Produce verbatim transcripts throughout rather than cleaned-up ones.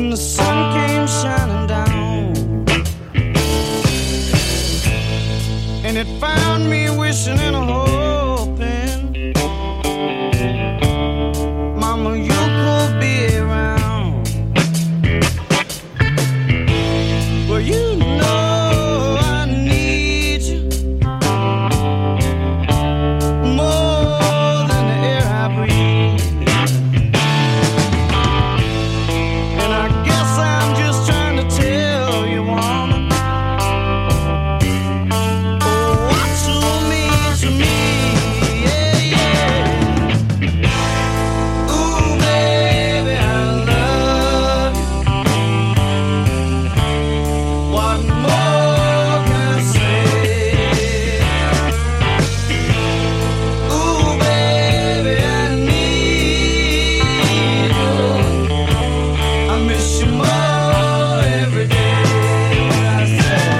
when the sun came shining down, and it found me wishing and hoping, Mama, you could be around. Well, you know I need you more than the air I breathe, and I guess I'm just trying to tell you, woman, oh, what you mean to me, yeah, yeah. Ooh, baby, I love you. What more can I say? Ooh, baby, I need you. I miss you more every day. I said,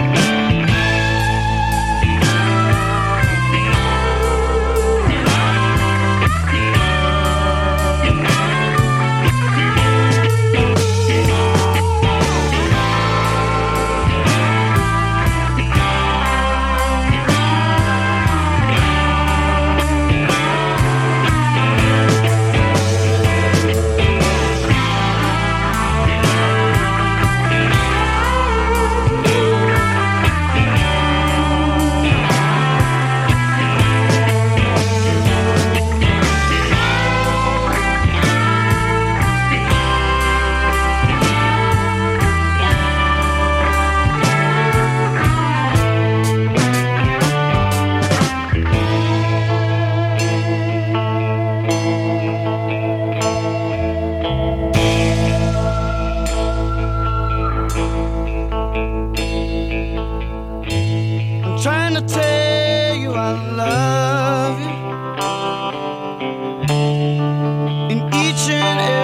I'm trying to tell you I love you in each and